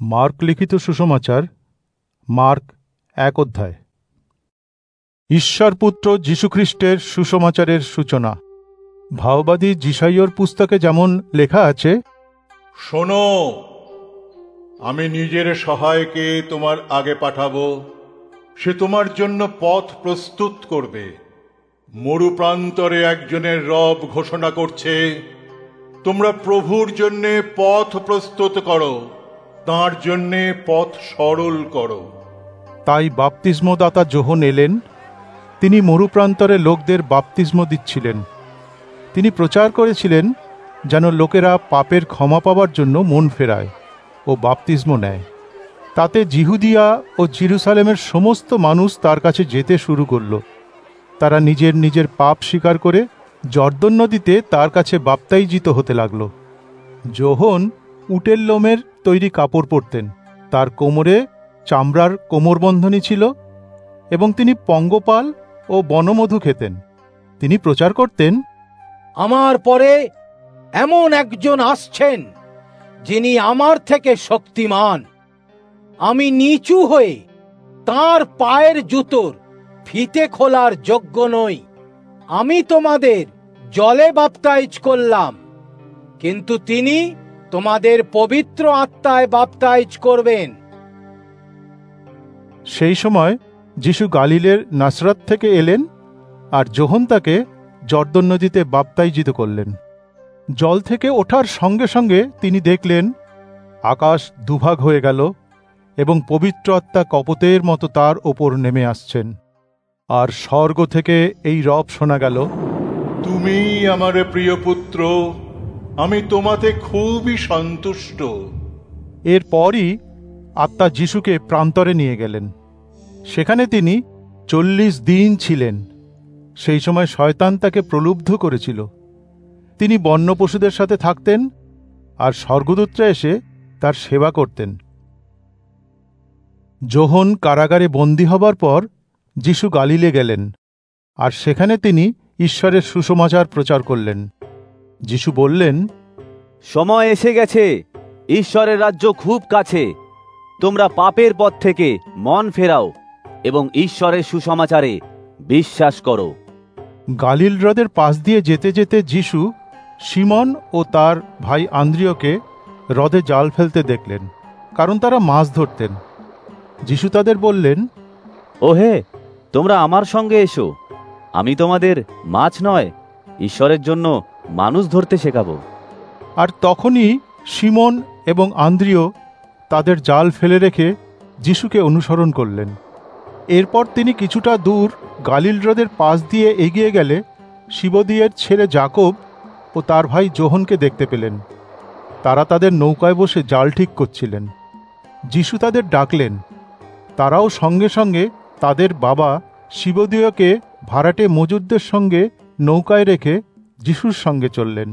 Mark লিখিত সুসমাচার, mark 1 অধ্যায়। ঈশ্বরপুত্র যীশুখ্রিস্টের সুসমাচারের সূচনা। ভাওবাদী যিশাইয়র পুস্তকে যেমন লেখা আছে, শোনো, আমি নিজের সহায়কে তোমার আগে পাঠাবো, সে তোমার জন্য পথ প্রস্তুত করবে। মরু প্রান্তরে একজনের রব ঘোষণা করছে, তোমরা প্রভুর জন্য পথ প্রস্তুত করো, তাঁর জন্য পথ সরল করো। তাই বাপ্তিস্মদাতা যোহন এলেন। তিনি মরুপ্রান্তরে লোকদের বাপ্তিস্ম দিচ্ছিলেন। তিনি প্রচার করেছিলেন যেন লোকেরা পাপের ক্ষমা পাবার জন্য মন ফেরায় ও বাপ্তিস্ম নেয়। তাতে জিহুদিয়া ও জেরুসালেমের সমস্ত মানুষ তার কাছে যেতে শুরু করল। তারা নিজের নিজের পাপ স্বীকার করে জর্দন নদীতে তার কাছে বাপ্তাইজিত হতে লাগল। যোহন উটের লোমের তৈরি কাপড় পরতেন, তার কোমরে চামড়ার কোমরবন্ধনী ছিল এবং তিনি পঙ্গপাল ও বনমধু খেতেন। তিনি প্রচার করতেন, আমার পরে এমন একজন আসছেন যিনি আমার থেকে শক্তিমান। আমি নিচু হয়ে তাঁর পায়ের জুতোর ফিতে খোলার যোগ্য নই। আমি তোমাদের জলে বাপ্তাইজ করলাম, কিন্তু তিনি তোমাদের পবিত্র আত্মায় বাপ্তাইজ করবেন। সেই সময় যিশু গালিলের নাসরত থেকে এলেন, আর যোহন তাকে জর্দন নদীতে বাপ্তাইজিত করলেন। জল থেকে ওঠার সঙ্গে সঙ্গে তিনি দেখলেন আকাশ দুভাগ হয়ে গেল এবং পবিত্র আত্মা কপোতের মতো তার ওপর নেমে আসছেন। আর স্বর্গ থেকে এই রব শোনা গেল, তুমি আমার প্রিয় পুত্র, আমি তোমাতে খুবই সন্তুষ্ট। এরপরই আত্মা যিশুকে প্রান্তরে নিয়ে গেলেন। সেখানে তিনি 40 দিন ছিলেন। সেই সময় শয়তান তাকে প্রলুব্ধ করেছিল। তিনি বন্য পশুদের সাথে থাকতেন আর স্বর্গদূতরা এসে তার সেবা করতেন। যোহন কারাগারে বন্দী হবার পর যিশু গালিলে গেলেন, আর সেখানে তিনি ঈশ্বরের সুসমাচার প্রচার করলেন। যিশু বললেন, সময় এসে গেছে, ঈশ্বরের রাজ্য খুব কাছে। তোমরা পাপের পথ থেকে মন ফেরাও এবং ঈশ্বরের সুসমাচারে বিশ্বাস করো। গালিল হ্রদের পাশ দিয়ে যেতে যেতে যিশু সিমন ও তার ভাই আন্দ্রিয়কে হ্রদে জাল ফেলতে দেখলেন, কারণ তারা মাছ ধরতেন। যিশু তাদের বললেন, ওহে, তোমরা আমার সঙ্গে এসো, আমি তোমাদের মাছ নয়, ঈশ্বরের জন্য মানুষ ধরতে শেখাবো। আর তখনই সিমন এবং আন্দ্রিয় তাদের জাল ফেলে রেখে যিশুকে অনুসরণ করলেন। এরপর তিনি কিছুটা দূর গালিল হ্রদের পাশ দিয়ে এগিয়ে গেলে সিবদিয়ের ছেলে যাকব ও তার ভাই যোহনকে দেখতে পেলেন। তারা তাদের নৌকায় বসে জাল ঠিক করছিলেন। যিশু তাদের ডাকলেন। তারাও সঙ্গে সঙ্গে তাদের বাবা সিবদিয়কে ভাড়াটে মজুরদের সঙ্গে নৌকায় রেখে যিশুর সঙ্গে চললেন।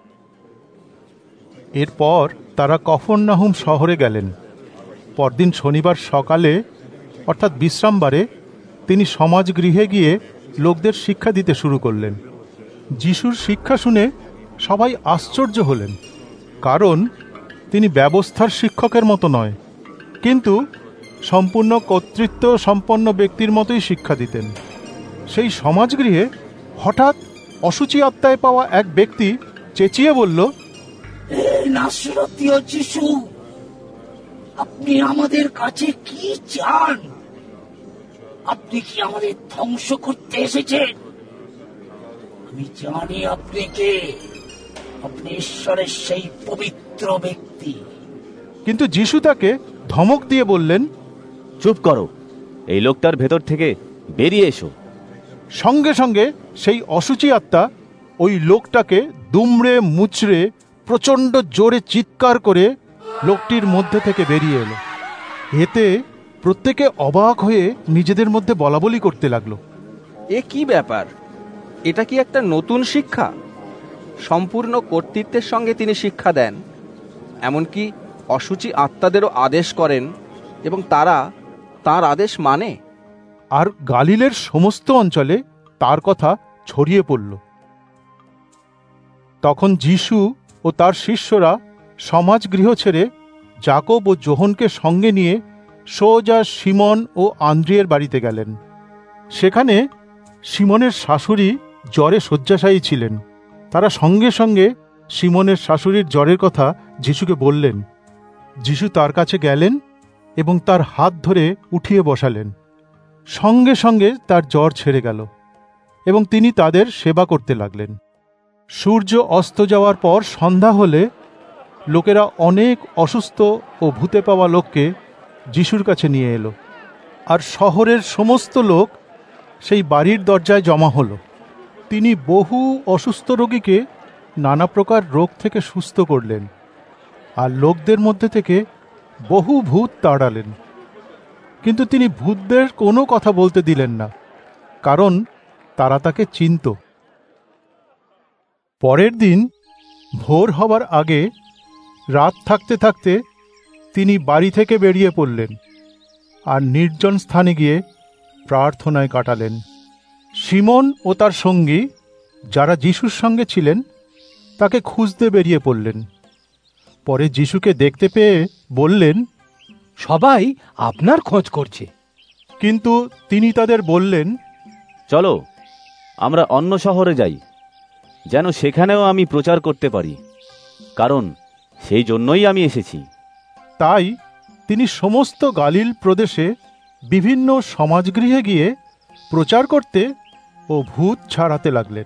এরপর তারা কফরনাহুম শহরে গেলেন। পরদিন শনিবার সকালে, অর্থাৎ বিশ্রামবারে, তিনি সমাজগৃহে গিয়ে লোকদের শিক্ষা দিতে শুরু করলেন। যিশুর শিক্ষা শুনে সবাই আশ্চর্য হলেন, কারণ তিনি ব্যবস্থার শিক্ষকের মতো নয়, কিন্তু সম্পূর্ণ কর্তৃত্ব সম্পন্ন ব্যক্তির মতোই শিক্ষা দিতেন। সেই সমাজগৃহে হঠাৎ অশুচি আত্মায় পাওয়া এক ব্যক্তি চেঁচিয়ে বলল, নাসরতীয় যিশু, আপনি আমাদের কাছে কি চান? আপনি কি আমাদের ধ্বংস করতে এসেছেন? আমি জানি আপনি কে। আপনি ঈশ্বরের সেই পবিত্র ব্যক্তি। কিন্তু যিশু তাকে ধমক দিয়ে বললেন, চুপ করো, এই লোকটার ভেতর থেকে বেরিয়ে এসো। সঙ্গে সঙ্গে সেই অশুচি আত্মা ওই লোকটাকে দুমড়ে মুচড়ে প্রচণ্ড জোরে চিৎকার করে লোকটির মধ্যে থেকে বেরিয়ে এলো। এতে প্রত্যেকে অবাক হয়ে নিজেদের মধ্যে বলাবলি করতে লাগলো, এ কি ব্যাপার? এটা কি একটা নতুন শিক্ষা? সম্পূর্ণ কর্তৃত্বের সঙ্গে তিনি শিক্ষা দেন, এমনকি অশুচি আত্মাদেরও আদেশ করেন এবং তারা তাঁর আদেশ মানে। আর গালিলের সমস্ত অঞ্চলে তার কথা ছড়িয়ে পড়ল। তখন যিশু ও তার শিষ্যরা সমাজগৃহ ছেড়ে যাকব ও যোহনকে সঙ্গে নিয়ে সোজা সিমন ও আন্দ্রিয়ের বাড়িতে গেলেন। সেখানে সিমনের শাশুড়ি জ্বরে শয্যাশায়ী ছিলেন। তারা সঙ্গে সঙ্গে সিমনের শাশুড়ির জ্বরের কথা যিশুকে বললেন। যিশু তার কাছে গেলেন এবং তার হাত ধরে উঠিয়ে বসালেন। সঙ্গে সঙ্গে তার জ্বর ছেড়ে গেল এবং তিনি তাদের সেবা করতে লাগলেন। সূর্য অস্ত যাওয়ার পর সন্ধ্যা হলে লোকেরা অনেক অসুস্থ ও ভূতে পাওয়া লোককে যিশুর কাছে নিয়ে এলো, আর শহরের সমস্ত লোক সেই বাড়ির দরজায় জমা হলো। তিনি বহু অসুস্থ রোগীকে নানা প্রকার রোগ থেকে সুস্থ করলেন, আর লোকদের মধ্যে থেকে বহু ভূত তাড়ালেন। কিন্তু তিনি ভূতদের কোনো কথা বলতে দিলেন না, কারণ তারা তাকে চিনত। পরের দিন ভোর হবার আগে রাত থাকতে থাকতে তিনি বাড়ি থেকে বেরিয়ে পড়লেন আর নির্জন স্থানে গিয়ে প্রার্থনায় কাটালেন। সিমন ও তার সঙ্গী যারা যিশুর সঙ্গে ছিলেন তাকে খুঁজতে বেরিয়ে পড়লেন। পরে যিশুকে দেখতে পেয়ে বললেন, সবাই আপনার খোঁজ করছে। কিন্তু তিনি তাদের বললেন, চলো আমরা অন্য শহরে যাই, যেন সেখানেও আমি প্রচার করতে পারি, কারণ সেই জন্যই আমি এসেছি। তাই তিনি সমস্ত গালিল প্রদেশে বিভিন্ন সমাজগৃহে গিয়ে প্রচার করতে ও ভূত ছাড়াতে লাগলেন।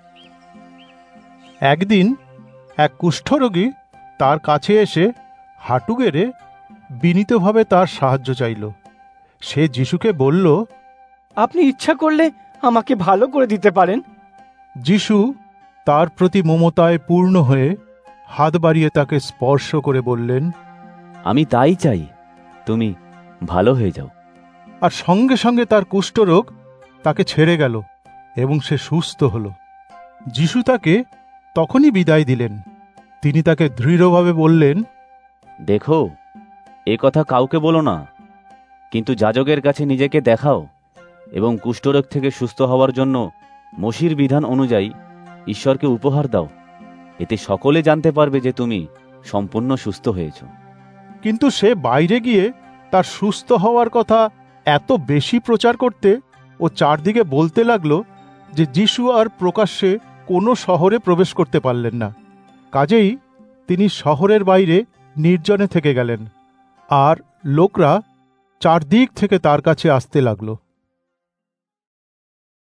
একদিন এক কুষ্ঠরোগী তার কাছে এসে হাঁটু গেড়ে বিনীতভাবে তার সাহায্য চাইল। সে যিশুকে বলল, আপনি ইচ্ছা করলে আমাকে ভালো করে দিতে পারেন। যিশু তার প্রতি মমতায় পূর্ণ হয়ে হাত বাড়িয়ে তাকে স্পর্শ করে বললেন, আমি তাই চাই, তুমি ভালো হয়ে যাও। আর সঙ্গে সঙ্গে তার কুষ্ঠরোগ তাকে ছেড়ে গেল এবং সে সুস্থ হল। যিশু তাকে তখনই বিদায় দিলেন। তিনি তাকে দৃঢ়ভাবে বললেন, দেখো, এ কথা কাউকে বলো না, কিন্তু যাজকের কাছে নিজেকে দেখাও এবং কুষ্ঠরোগ থেকে সুস্থ হওয়ার জন্য মোশির বিধান অনুযায়ী ঈশ্বরকে উপহার দাও। এতে সকলে জানতে পারবে যে তুমি সম্পূর্ণ সুস্থ হয়েছ। কিন্তু সে বাইরে গিয়ে তার সুস্থ হওয়ার কথা এত বেশি প্রচার করতে ও চারদিকে বলতে লাগলো যে যিশু আর প্রকাশ্যে কোনো শহরে প্রবেশ করতে পারলেন না। কাজেই তিনি শহরের বাইরে নির্জনে থেকে গেলেন, আর লোকরা চারদিক থেকে তার কাছে আসতে লাগলো।